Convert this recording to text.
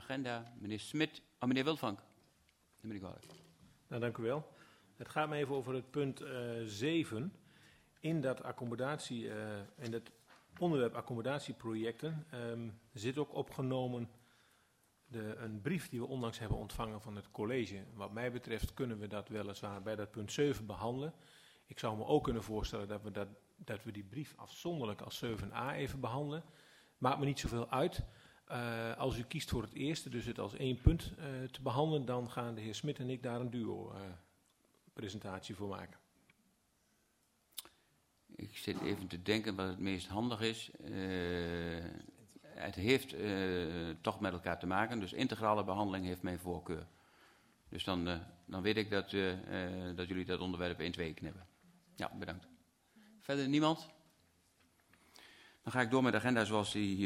agenda. Meneer Smit, meneer Wilvank. Meneer Kwalijk. Nou, dank u wel. Het gaat me even over het punt 7. In dat in het onderwerp accommodatieprojecten zit ook opgenomen een brief die we onlangs hebben ontvangen van het college. Wat mij betreft kunnen we dat weliswaar bij dat punt 7 behandelen. Ik zou me ook kunnen voorstellen dat we die brief afzonderlijk als 7a even behandelen. Maakt me niet zoveel uit. Als u kiest voor het eerste, dus het als 1 punt te behandelen, dan gaan de heer Smit en ik daar een duo-presentatie voor maken. Ik zit even te denken wat het meest handig is. Het heeft toch met elkaar te maken, dus integrale behandeling heeft mijn voorkeur. Dus dan weet ik dat jullie dat onderwerp in 2 knippen. Ja, bedankt. Verder niemand? Dan ga ik door met de agenda zoals die hier